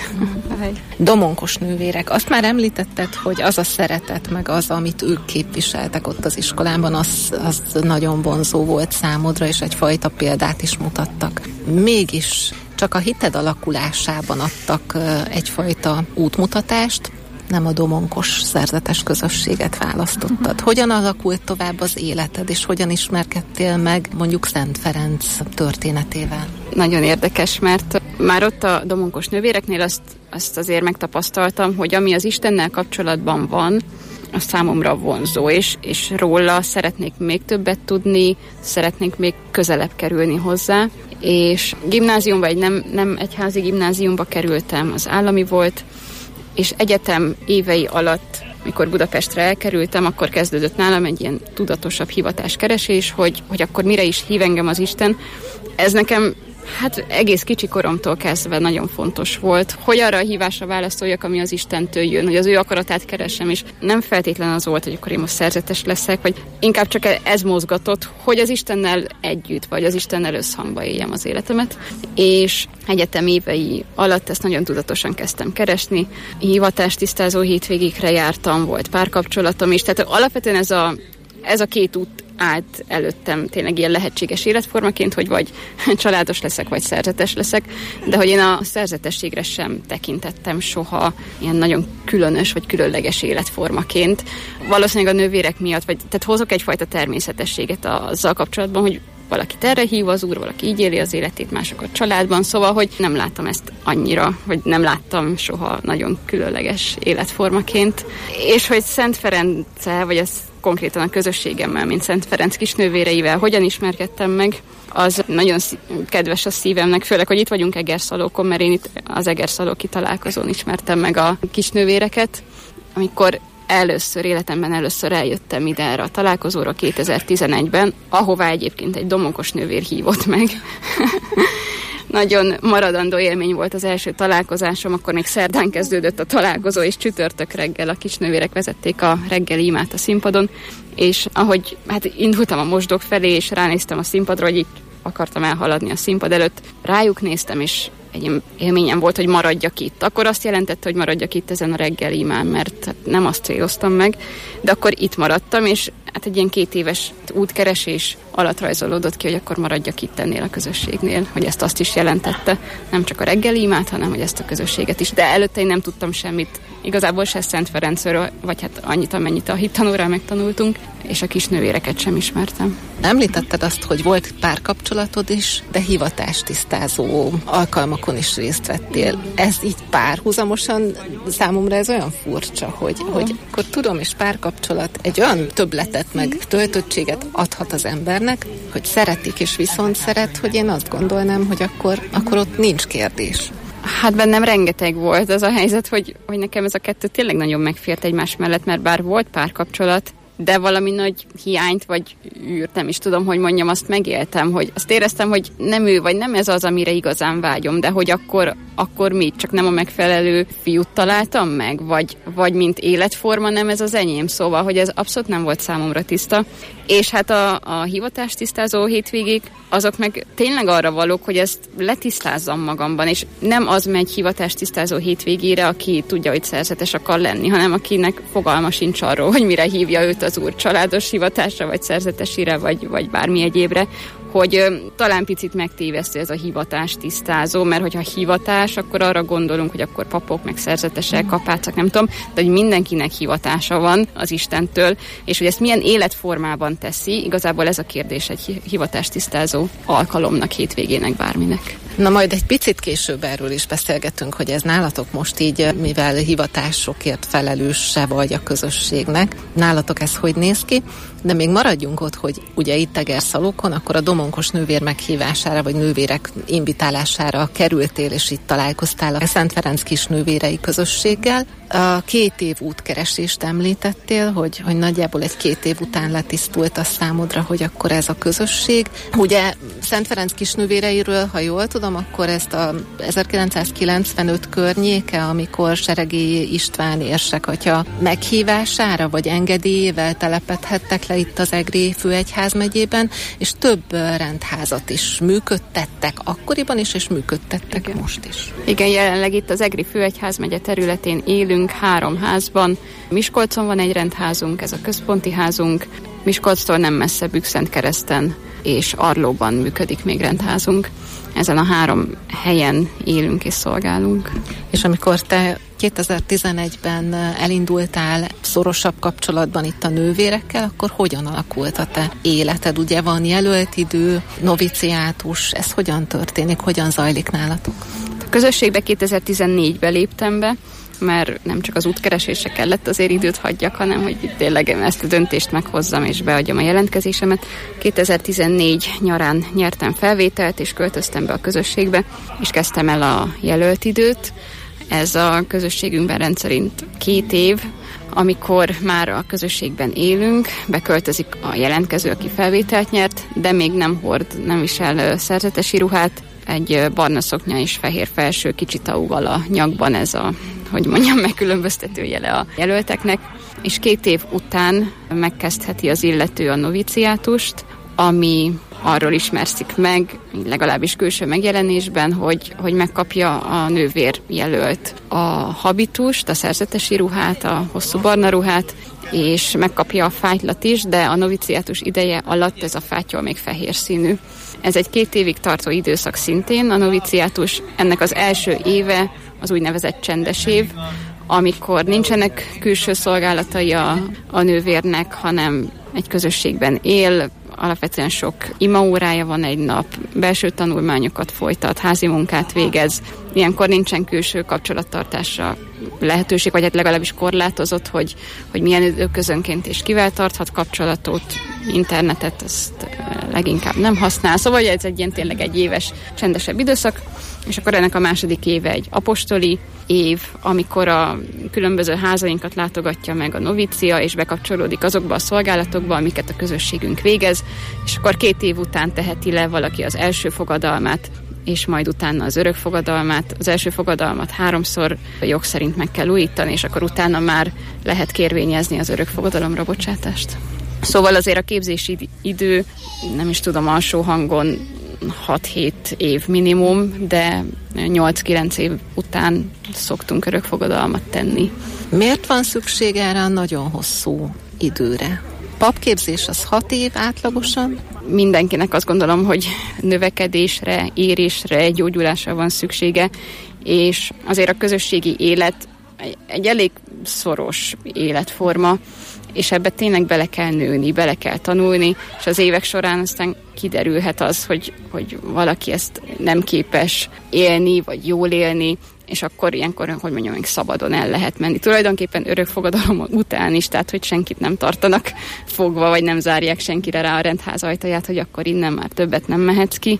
Domonkos nővérek. Azt már említetted, hogy az a szeretet, meg az, amit ők képviseltek ott az iskolában, az, az nagyon vonzó volt számodra, és egyfajta példát is mutattak. Mégis csak a hited alakulásában adtak egyfajta útmutatást, nem a domonkos szerzetes közösséget választottad. Hogyan alakult tovább az életed, és hogyan ismerkedtél meg mondjuk Szent Ferenc történetével? Nagyon érdekes, mert már ott a domonkos nővéreknél azt, azt azért megtapasztaltam, hogy ami az Istennel kapcsolatban van, az számomra vonzó, és, és róla szeretnék még többet tudni, szeretnék még közelebb kerülni hozzá, és gimnáziumba, egy nem, nem egyházi gimnáziumba kerültem, az állami volt, és egyetem évei alatt, mikor Budapestre elkerültem, akkor kezdődött nálam egy ilyen tudatosabb hivatáskeresés, hogy, hogy akkor mire is hív engem az Isten. Ez nekem hát egész kicsi koromtól kezdve nagyon fontos volt, hogy arra a hívásra válaszoljak, ami az Istentől jön, hogy az ő akaratát keresem, és nem feltétlen az volt, hogy akkor én most szerzetes leszek, vagy inkább csak ez mozgatott, hogy az Istennel együtt, vagy az Istennel összhangba éljem az életemet, és egyetem évei alatt ezt nagyon tudatosan kezdtem keresni. Hivatástisztázó hétvégékre jártam, volt párkapcsolatom is, tehát alapvetően ez a, ez a két út állt előttem tényleg ilyen lehetséges életformaként, hogy vagy családos leszek, vagy szerzetes leszek, de hogy én a szerzetességre sem tekintettem soha ilyen nagyon különös, vagy különleges életformaként. Valószínűleg a nővérek miatt, vagy tehát hozok egyfajta természetességet azzal kapcsolatban, hogy valakit erre hív az Úr, valaki így éli az életét, mások a családban, szóval, hogy nem láttam ezt annyira, vagy nem láttam soha nagyon különleges életformaként. És hogy Szent Ferenccel, vagy az konkrétan a közösségemmel, mint Szent Ferenc kisnővéreivel hogyan ismerkedtem meg, az nagyon kedves a szívemnek, főleg, hogy itt vagyunk Egerszalókon, mert én itt az Egerszalóki találkozón ismertem meg a kisnővéreket, amikor először, életemben először eljöttem ide erre a találkozóra kétezer-tizenegyben, ahová egyébként egy domonkos nővér hívott meg. Nagyon maradandó élmény volt az első találkozásom, akkor még szerdán kezdődött a találkozó, és csütörtök reggel a kisnővérek vezették a reggeli imát a színpadon, és ahogy hát indultam a mosdók felé, és ránéztem a színpadra, hogy itt akartam elhaladni a színpad előtt, rájuk néztem, és egy élményem volt, hogy maradjak itt. Akkor azt jelentette, hogy maradjak itt ezen a reggeli imán, mert nem azt céloztam meg, de akkor itt maradtam, és hát egy ilyen két éves útkeresés alatt rajzolódott ki, hogy akkor maradjak itt ennél a közösségnél, hogy ezt azt is jelentette, nem csak a reggeli imát, hanem hogy ezt a közösséget is. De előtte én nem tudtam semmit, igazából se Szent Ferencről, vagy hát annyit, amennyit a hittanórán megtanultunk, és a kisnővéreket sem ismertem. Említetted azt, hogy volt párkapcsolatod is, de hivatástisztázó alkalmakon is részt vettél. Ez így párhuzamosan számomra ez olyan furcsa, hogy, hogy akkor tudom, és párkapcsolat egy olyan többletet meg töltöttséget adhat az embernek, hogy szeretik és viszont szeret, hogy én azt gondolnám, hogy akkor, akkor ott nincs kérdés. Hát bennem rengeteg volt az a helyzet, hogy, hogy nekem ez a kettő tényleg nagyon megfért egymás mellett, mert bár volt párkapcsolat, de valami nagy hiányt, vagy űrt, nem is tudom, hogy mondjam, azt megéltem, hogy azt éreztem, hogy nem ő, vagy nem ez az, amire igazán vágyom, de hogy akkor, akkor mit, csak nem a megfelelő fiút találtam meg, vagy, vagy mint életforma nem ez az enyém, szóval, hogy ez abszolút nem volt számomra tiszta. És hát a, a hivatástisztázó hétvégék, azok meg tényleg arra valók, hogy ezt letisztázzam magamban, és nem az megy hivatástisztázó hétvégére, aki tudja, hogy szerzetes akar lenni, hanem akinek fogalma sincs arról, hogy mire hívja őt az Úr, családos hivatásra, vagy szerzetesire, vagy, vagy bármi egyébre, hogy ö, talán picit megtévesztő ez a hivatástisztázó, mert hogyha hivatás, akkor arra gondolunk, hogy akkor papok, meg szerzetesek, kapácak, nem tudom, de hogy mindenkinek hivatása van az Istentől, és hogy ezt milyen életformában teszi, igazából ez a kérdés egy hivatástisztázó alkalomnak, hétvégének, bárminek. Na majd egy picit később erről is beszélgetünk, hogy ez nálatok most így, mivel hivatásokért felelős se vagy a közösségnek, nálatok ez hogy néz ki, de még maradjunk ott, hogy ugye itt Egerszalókon, akkor a Domonkos nővér meghívására, vagy nővérek invitálására kerültél, és itt találkoztál a Szent Ferenc kisnővérei közösséggel. A két év útkeresést említettél, hogy, hogy nagyjából egy két év után letisztult a számodra, hogy akkor ez a közösség. Ugye Szent Ferenc kisnővéreiről, ha jól tudom, akkor ezt a ezerkilencszázkilencvenöt környéke, amikor Seregélyi István érsekatya meghívására, vagy engedélyével telepedhettek le itt az Egri főegyházmegyében, és több rendházat is működtettek akkoriban is, és működtettek Igen. most is. Igen, jelenleg itt az Egri főegyházmegye területén élünk három házban. Miskolcon van egy rendházunk, ez a központi házunk, Miskolctól nem messze Bükszentkereszten és Arlóban működik még rendházunk. Ezen a három helyen élünk és szolgálunk. És amikor te kétezer-tizenegyben elindultál szorosabb kapcsolatban itt a nővérekkel, akkor hogyan alakult a te életed? Ugye van jelölt idő, noviciátus, ez hogyan történik, hogyan zajlik nálatok? A közösségbe kétezer-tizennégyben léptem be, mert nem csak az útkeresésre kellett azért időt hagyjak, hanem hogy tényleg ezt a döntést meghozzam és beadjam a jelentkezésemet. kétezer-tizennégy nyarán nyertem felvételt, és költöztem be a közösségbe, és kezdtem el a jelölt időt. Ez a közösségünkben rendszerint két év, amikor már a közösségben élünk, beköltözik a jelentkező, aki felvételt nyert, de még nem hord, nem visel szerzetesi ruhát, egy barna szoknya és fehér felső kicsit auval a nyakban, ez a, hogy mondjam, megkülönböztető jele a jelölteknek, és két év után megkezdheti az illető a noviciátust, ami arról ismerszik meg, legalábbis külső megjelenésben, hogy, hogy megkapja a nővér jelölt a habitust, a szerzetesi ruhát, a hosszú barna ruhát, és megkapja a fátylat is, de a noviciátus ideje alatt ez a fátyol még fehér színű. Ez egy két évig tartó időszak szintén, a noviciátus, ennek az első éve az úgynevezett csendes év, amikor nincsenek külső szolgálatai a, a nővérnek, hanem egy közösségben él, alapvetően sok imaórája van egy nap, belső tanulmányokat folytat, házi munkát végez. Ilyenkor nincsen külső kapcsolattartásra lehetőség, vagy hát legalábbis korlátozott, hogy, hogy milyen időközönként és kivel tarthat kapcsolatot, internetet, ezt leginkább nem használ. Szóval ez egy ilyen tényleg egy éves csendesebb időszak, és akkor ennek a második éve egy apostoli év, amikor a különböző házainkat látogatja meg a novícia, és bekapcsolódik azokba a szolgálatokba, amiket a közösségünk végez, és akkor két év után teheti le valaki az első fogadalmát, és majd utána az örök fogadalmát. Az első fogadalmat háromszor jog szerint meg kell újítani, és akkor utána már lehet kérvényezni az örök fogadalomra bocsátást. Szóval azért a képzési idő, nem is tudom, alsó hangon hat-hét év minimum, de nyolc-kilenc év után szoktunk örökfogadalmat tenni. Miért van szükség erre a nagyon hosszú időre? Papképzés az hat év átlagosan? Mindenkinek azt gondolom, hogy növekedésre, érésre, gyógyulásra van szüksége, és azért a közösségi élet egy elég szoros életforma, és ebbe tényleg bele kell nőni, bele kell tanulni, és az évek során aztán kiderülhet az, hogy, hogy valaki ezt nem képes élni, vagy jól élni, és akkor ilyenkor, hogy mondjam, még szabadon el lehet menni. Tulajdonképpen örökfogadalom után is, tehát hogy senkit nem tartanak fogva, vagy nem zárják senkire rá a rendház ajtaját, hogy akkor innen már többet nem mehetsz ki,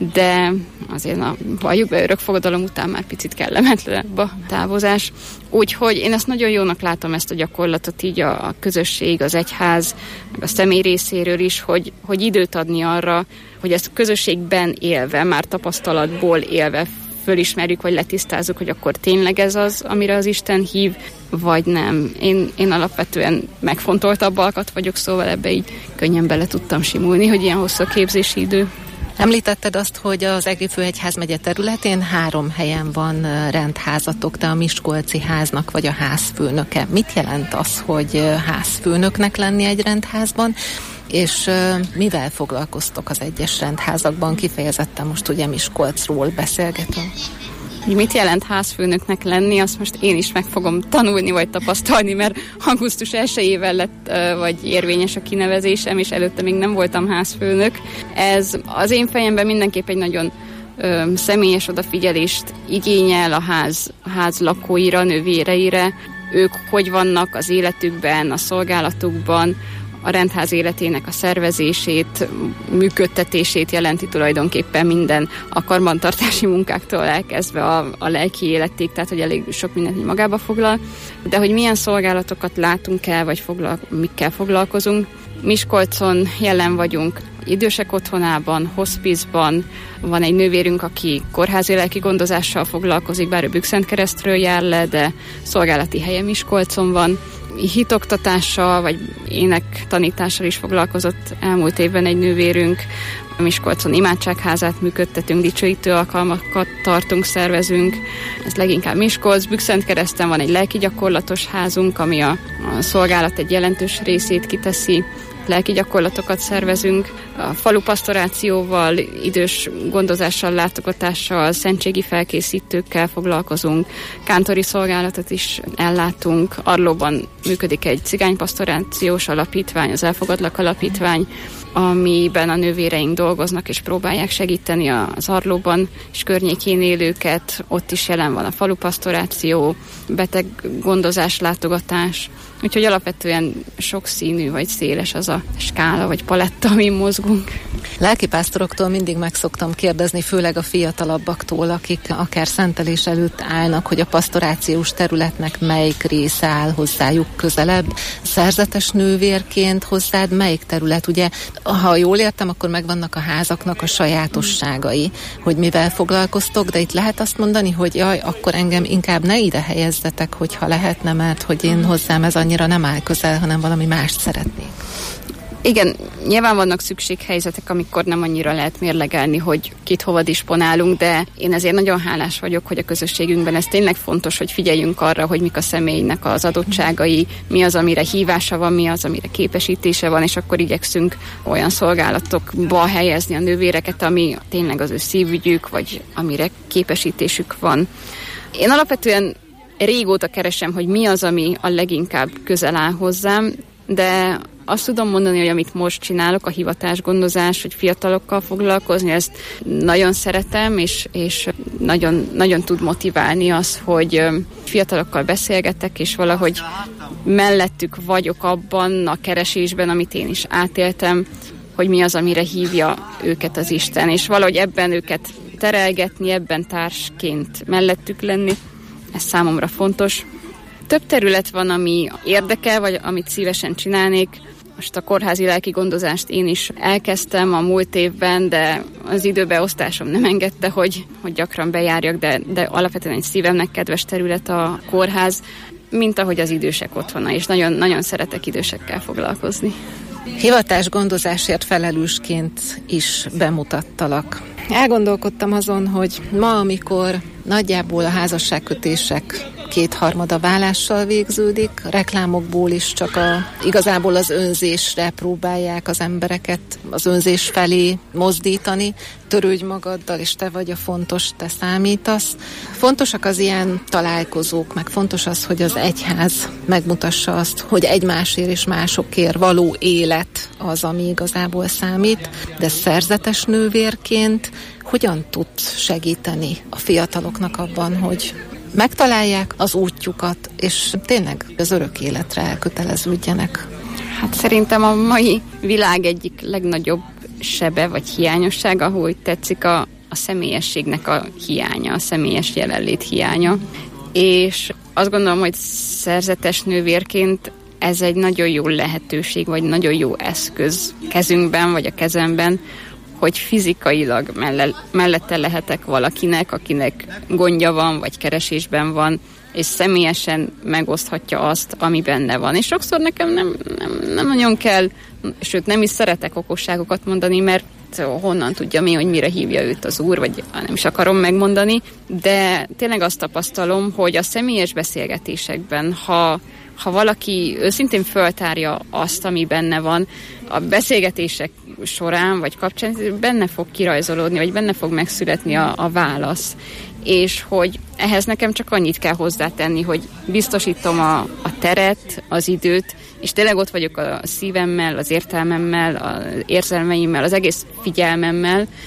de azért a valljuk be, örökfogadalom után már picit kellemetlenebb a távozás. Úgyhogy én ezt nagyon jónak látom, ezt a gyakorlatot így a, a közösség, az egyház, meg a személy részéről is, hogy, hogy időt adni arra, hogy ezt közösségben élve, már tapasztalatból élve fölismerjük, vagy letisztázzuk, hogy akkor tényleg ez az, amire az Isten hív, vagy nem. Én, én alapvetően megfontoltabb alkat vagyok, szóval ebbe így könnyen bele tudtam simulni, hogy ilyen hosszú a képzési idő. Említetted azt, hogy az Egri főegyházmegye területén három helyen van rendházatok, te a miskolci háznak vagy a házfőnöke. Mit jelent az, hogy házfőnöknek lenni egy rendházban, és mivel foglalkoztok az egyes rendházakban? Kifejezetten most ugye Miskolcról beszélgetünk. Mit jelent házfőnöknek lenni, azt most én is meg fogom tanulni, vagy tapasztalni, mert augusztus elsejével lett, vagy érvényes a kinevezésem, és előtte még nem voltam házfőnök. Ez az én fejemben mindenképp egy nagyon ö, személyes odafigyelést igényel a ház, a ház lakóira, nővéreire. Ők hogy vannak az életükben, a szolgálatukban, a rendház életének a szervezését, működtetését jelenti tulajdonképpen minden, a karbantartási munkáktól elkezdve a, a lelki életig, tehát hogy elég sok mindent magába foglal, de hogy milyen szolgálatokat látunk el, vagy foglal, mikkel foglalkozunk. Miskolcon jelen vagyunk idősek otthonában, hospizban, van egy nővérünk, aki kórházi lelki gondozással foglalkozik, bár ő Bükszentkeresztről jár le, de szolgálati helye Miskolcon van. Hitoktatással, vagy énektanítással is foglalkozott elmúlt évben egy nővérünk. Miskolcon imádságházát működtetünk, dicsőítő alkalmakat tartunk, szervezünk. Ez leginkább Miskolc. Bükszentkereszten van egy lelki gyakorlatos házunk, ami a, a szolgálat egy jelentős részét kiteszi. Lelki gyakorlatokat szervezünk, a falu pastorációval, idős gondozással, látogatással, szentségi felkészítőkkel foglalkozunk, kántori szolgálatot is ellátunk, Arlóban működik egy cigánypastorációs alapítvány, az Elfogadlak Alapítvány, amiben a nővéreink dolgoznak és próbálják segíteni az Arlóban és környékén élőket, ott is jelen van a falu pastoráció, beteg gondozás, látogatás. Úgyhogy alapvetően sokszínű vagy széles az a skála vagy paletta, amin mozgunk. Lelkipásztoroktól mindig meg szoktam kérdezni, főleg a fiatalabbaktól, akik akár szentelés előtt állnak, hogy a pastorációs területnek melyik része áll hozzájuk közelebb. Szerzetes nővérként hozzád melyik terület? Ugye, ha jól értem, akkor megvannak a házaknak a sajátosságai, hogy mivel foglalkoztok, de itt lehet azt mondani, hogy jaj, akkor engem inkább ne ide helyezzetek, hogyha lehetne, mert hogy én hozzám ez annyira nem áll közel, hanem valami mást szeretnék. Igen, nyilván vannak szükséghelyzetek, amikor nem annyira lehet mérlegelni, hogy kit hova disponálunk, de én ezért nagyon hálás vagyok, hogy a közösségünkben ez tényleg fontos, hogy figyeljünk arra, hogy mik a személynek az adottságai, mi az, amire hívása van, mi az, amire képesítése van, és akkor igyekszünk olyan szolgálatokba helyezni a nővéreket, ami tényleg az ő szívügyük, vagy amire képesítésük van. Én alapvetően régóta keresem, hogy mi az, ami a leginkább közel áll hozzám, de azt tudom mondani, hogy amit most csinálok, a hivatásgondozás, hogy fiatalokkal foglalkozni, ezt nagyon szeretem, és, és nagyon, nagyon tud motiválni az, hogy fiatalokkal beszélgetek, és valahogy mellettük vagyok abban a keresésben, amit én is átéltem, hogy mi az, amire hívja őket az Isten, és valahogy ebben őket terelgetni, ebben társként mellettük lenni, ez számomra fontos. Több terület van, ami érdekel, vagy amit szívesen csinálnék. Most a kórházi lelki gondozást én is elkezdtem a múlt évben, de az időbeosztásom nem engedte, hogy, hogy gyakran bejárjak, de, de alapvetően egy szívemnek kedves terület a kórház, mint ahogy az idősek otthona, és nagyon, nagyon szeretek idősekkel foglalkozni. Hivatásgondozásért felelősként is bemutattalak. Elgondolkodtam azon, hogy ma, amikor nagyjából a házasságkötések kétharmada vállással végződik, a reklámokból is csak a, igazából az önzésre próbálják az embereket az önzés felé mozdítani. Törődj magaddal, és te vagy a fontos, te számítasz. Fontosak az ilyen találkozók, meg fontos az, hogy az egyház megmutassa azt, hogy egymásért és másokért való élet az, ami igazából számít, de szerzetes nővérként hogyan tudsz segíteni a fiataloknak abban, hogy megtalálják az útjukat, és tényleg az örök életre elköteleződjenek? Hát szerintem a mai világ egyik legnagyobb sebe vagy hiányossága, ahogy tetszik, a, a személyességnek a hiánya, a személyes jelenlét hiánya. És azt gondolom, hogy szerzetes nővérként ez egy nagyon jó lehetőség, vagy nagyon jó eszköz kezünkben, vagy a kezemben, hogy fizikailag mellette lehetek valakinek, akinek gondja van, vagy keresésben van, és személyesen megoszthatja azt, ami benne van. És sokszor nekem nem, nem, nem nagyon kell, sőt nem is szeretek okosságokat mondani, mert honnan tudja mi, hogy mire hívja őt az Úr, vagy nem is akarom megmondani, de tényleg azt tapasztalom, hogy a személyes beszélgetésekben, ha ha valaki őszintén föltárja azt, ami benne van, a beszélgetések során, vagy kapcsán benne fog kirajzolódni, vagy benne fog megszületni a, a válasz. És hogy ehhez nekem csak annyit kell hozzátenni, hogy biztosítom a, a teret, az időt, és tényleg ott vagyok a szívemmel, az értelmemmel, az érzelmeimmel, az egész figyelmemmel,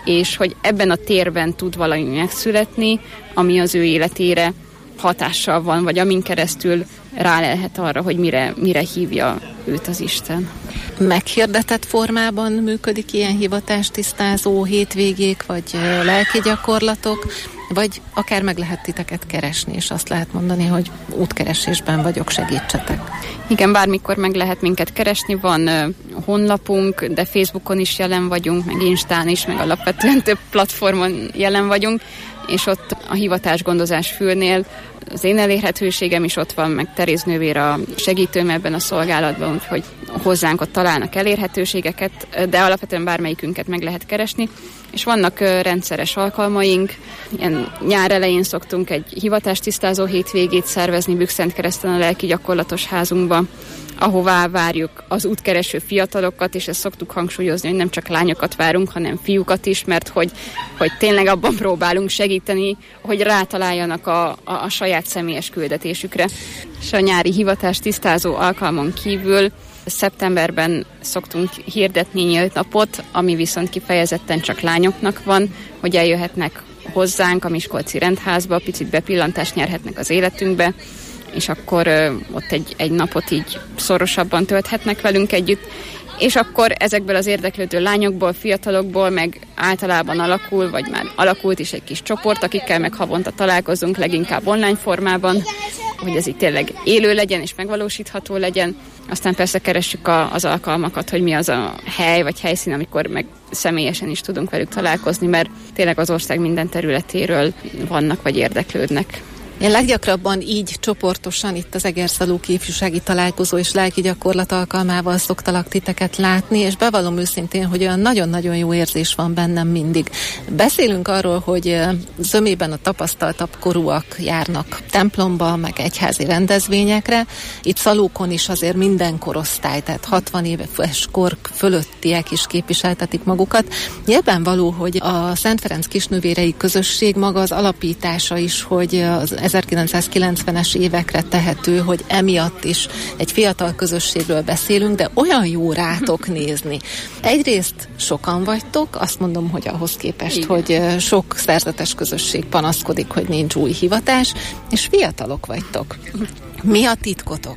és hogy ebben a térben tud valami megszületni, ami az ő életére hatással van, vagy amin keresztül rálelhet arra, hogy mire, mire hívja őt az Isten. Meghirdetett formában működik ilyen hivatástisztázó hétvégék, vagy lelki gyakorlatok, vagy akár meg lehet titeket keresni, és azt lehet mondani, hogy útkeresésben vagyok, segítsetek. Igen, bármikor meg lehet minket keresni, van uh, honlapunk, de Facebookon is jelen vagyunk, meg Instán is, meg alapvetően több platformon jelen vagyunk, és ott a hivatásgondozás fülnél az én elérhetőségem is ott van, meg Teréz nővér a segítőm ebben a szolgálatban, úgyhogy hozzánk ott találnak elérhetőségeket, de alapvetően bármelyikünket meg lehet keresni, és vannak uh, rendszeres alkalmaink, ilyen nyár elején szoktunk egy hivatástisztázó hétvégét szervezni Bükszentkereszten a lelki gyakorlatos házunkba, ahová várjuk az útkereső fiatalokat, és ezt szoktuk hangsúlyozni, hogy nem csak lányokat várunk, hanem fiúkat is, mert hogy, hogy tényleg abban próbálunk segíteni, hogy rátaláljanak a, a, a saját személyes küldetésükre. És a nyári hivatástisztázó alkalmon kívül szeptemberben szoktunk hirdetni nyílt napot, ami viszont kifejezetten csak lányoknak van, hogy eljöhetnek hozzánk a Miskolci Rendházba, picit bepillantást nyerhetnek az életünkbe, és akkor ö, ott egy, egy napot így szorosabban tölthetnek velünk együtt, és akkor ezekből az érdeklődő lányokból, fiatalokból meg általában alakul, vagy már alakult is egy kis csoport, akikkel meg havonta találkozunk, leginkább online formában, hogy ez így tényleg élő legyen és megvalósítható legyen. Aztán persze keressük a, az alkalmakat, hogy mi az a hely vagy helyszín, amikor meg személyesen is tudunk velük találkozni, mert tényleg az ország minden területéről vannak vagy érdeklődnek. Én leggyakrabban így csoportosan itt az Egerszalóki Ifjúsági Találkozó és Lelki Gyakorlat alkalmával szoktalak titeket látni, és bevallom őszintén, hogy olyan nagyon-nagyon jó érzés van bennem mindig. Beszélünk arról, hogy zömében a tapasztaltabb korúak járnak templomba, meg egyházi rendezvényekre. Itt Szalókon is azért minden korosztály, tehát hatvan éves kor fölöttiek is képviseltetik magukat. Nyilvánvaló, hogy a Szent Ferenc kisnővérei közösség maga az alapítása is, hogy az ezerkilencszázkilencvenes évekre tehető, hogy emiatt is egy fiatal közösségről beszélünk, de olyan jó rátok nézni. Egyrészt sokan vagytok, azt mondom, hogy ahhoz képest, igen, hogy sok szerzetes közösség panaszkodik, hogy nincs új hivatás, és fiatalok vagytok. Mi a titkotok?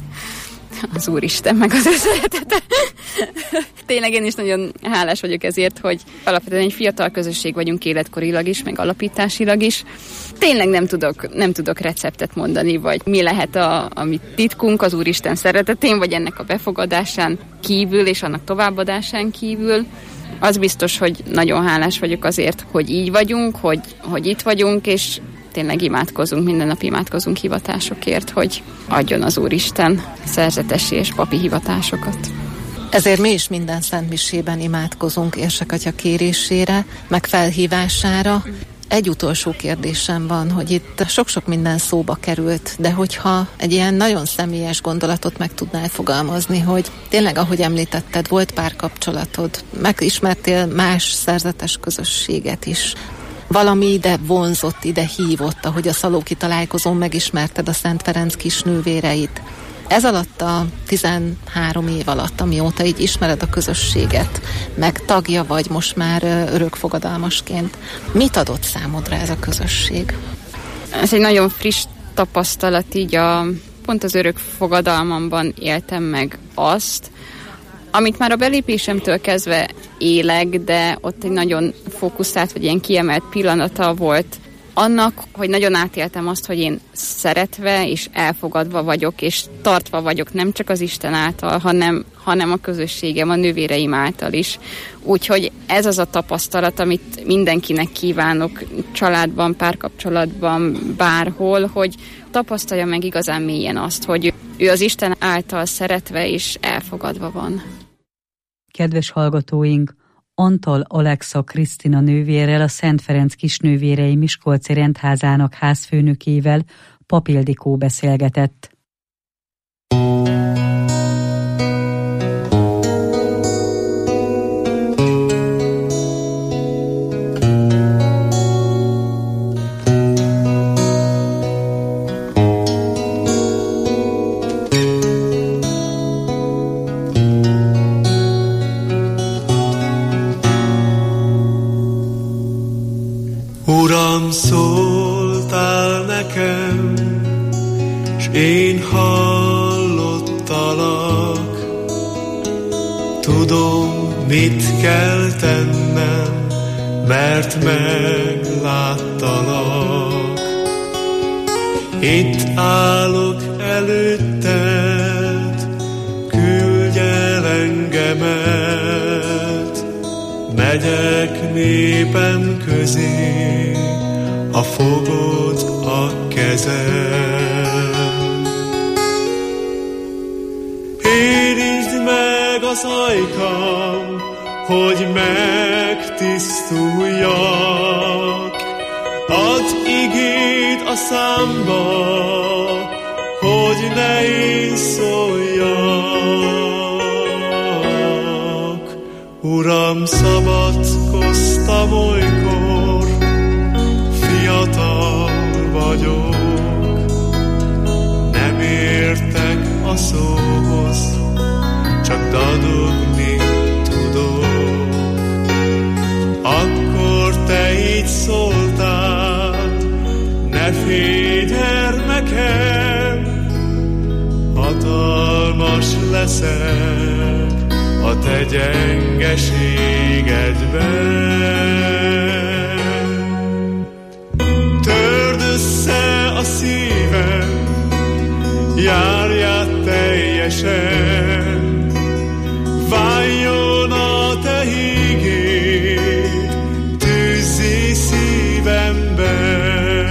Az Úristen, meg az ő szeretete. Tényleg én is nagyon hálás vagyok ezért, hogy alapvetően egy fiatal közösség vagyunk életkorilag is, meg alapításilag is. Tényleg nem tudok, nem tudok receptet mondani, vagy mi lehet a, a mi titkunk az Úristen szeretetén, vagy ennek a befogadásán kívül, és annak továbbadásán kívül. Az biztos, hogy nagyon hálás vagyok azért, hogy így vagyunk, hogy, hogy itt vagyunk, és tényleg imádkozunk, minden nap imádkozunk hivatásokért, hogy adjon az Úristen szerzetesi és papi hivatásokat. Ezért mi is minden szentmisében imádkozunk Érsekatya kérésére, meg felhívására. Egy utolsó kérdésem van, hogy itt sok-sok minden szóba került, de hogyha egy ilyen nagyon személyes gondolatot meg tudnál fogalmazni, hogy tényleg, ahogy említetted, volt párkapcsolatod, megismertél más szerzetes közösséget is, valami ide vonzott, ide hívott, ahogy a Szalóki Találkozón megismerted a Szent Ferenc kisnővéreit. Ez alatt a tizenhárom év alatt, amióta így ismered a közösséget, meg tagja vagy most már örökfogadalmasként, mit adott számodra ez a közösség? Ez egy nagyon friss tapasztalat, így a, pont az örökfogadalmamban éltem meg azt, amit már a belépésemtől kezdve élek, de ott egy nagyon fókuszált, vagy ilyen kiemelt pillanata volt annak, hogy nagyon átéltem azt, hogy én szeretve és elfogadva vagyok, és tartva vagyok nem csak az Isten által, hanem, hanem a közösségem, a nővéreim által is. Úgyhogy ez az a tapasztalat, amit mindenkinek kívánok családban, párkapcsolatban, bárhol, hogy tapasztalja meg igazán mélyen azt, hogy ő az Isten által szeretve és elfogadva van. Kedves hallgatóink, Antal Alexa Krisztina nővérrel, a Szent Ferenc kisnővérei Miskolci Rendházának házfőnökével Pap Ildikó beszélgetett. Uram, szóltál nekem, s én hallottalak. Tudom, mit kell tennem, mert megláttalak. Itt állok előtted, küldj el engemet. Megyek népem közé, ha fogod a kezem. Érintsd meg az ajkam, hogy megtisztuljak. Add igét a számba, hogy ne én szóljak. Uram, szabadkoztam olykor, fiatal vagyok. Nem értek a szóhoz, csak dadogni tudok. Akkor te így szóltál, ne félj, gyermekem, hatalmas leszek a te gyengeségedben. Törd össze a szívem, járját teljesen, váljon a te hígéd, tűzzé szívemben.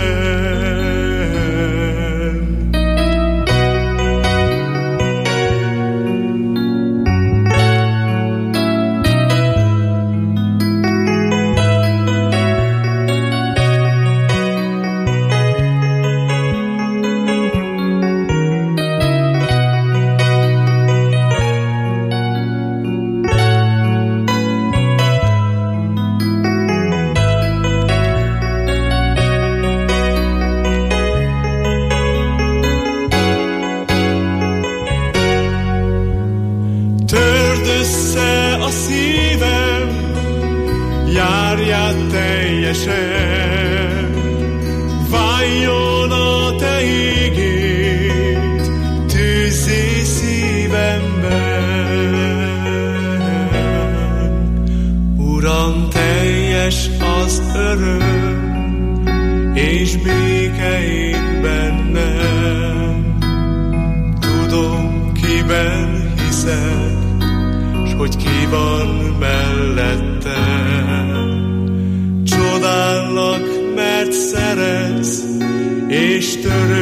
Váljon a te ígéd, tűzzé szívemben. Uram, teljes az öröm, és béke én bennem. Tudom, kiben hiszek, s hogy ki van mellettem. Csodállak, mert szeretsz, és törő